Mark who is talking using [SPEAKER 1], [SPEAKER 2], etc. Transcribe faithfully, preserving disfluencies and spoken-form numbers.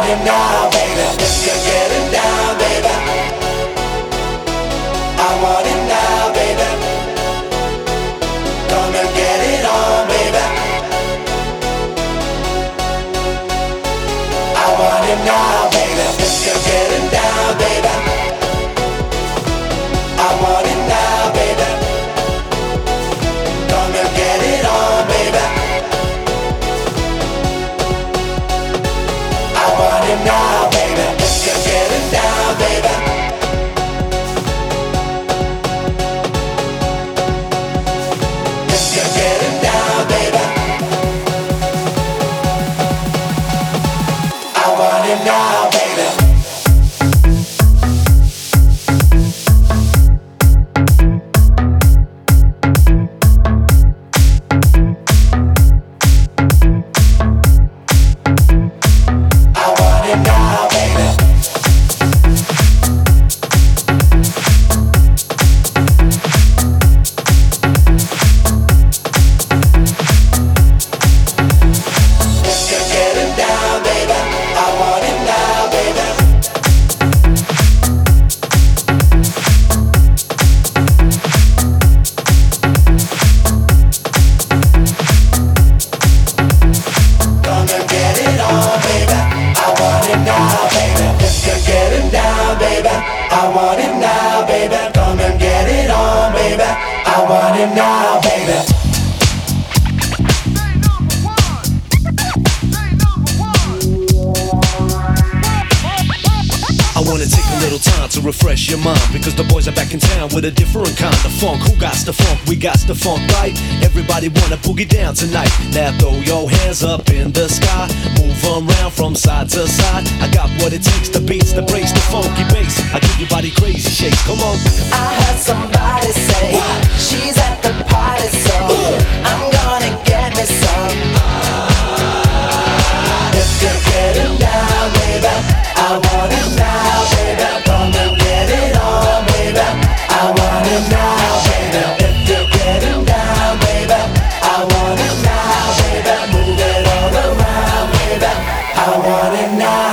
[SPEAKER 1] it now, baby. If you're getting down, baby, I want it now, baby. Come and get it on, baby. I want it now, baby. If you're getting down, baby, I want it now, baby. Come and get it on, baby. I want it now, baby. If you're getting down, baby. If you're getting down, baby. I want it now, baby. I want it now, baby. Come and get it on, baby. I want it now, baby.
[SPEAKER 2] I wanna take a little time to refresh your mind, because the boys are back in town with a different kind of funk. Who got the funk? We got the funk, right? Everybody wanna boogie down tonight. Now throw your hands up in the sky, move around from side to side. I got what it takes, the beats, the breaks, the funky bass. I give your body crazy shakes, come on.
[SPEAKER 3] I heard somebody say what? She's at the party, so Ooh. I'm gonna get me some.
[SPEAKER 1] If you're getting down, baby, I want it now, baby. Come and get it on, baby. I want it now, baby. If you're getting down, baby, I want it now, baby. Move it all around, baby. I want it now.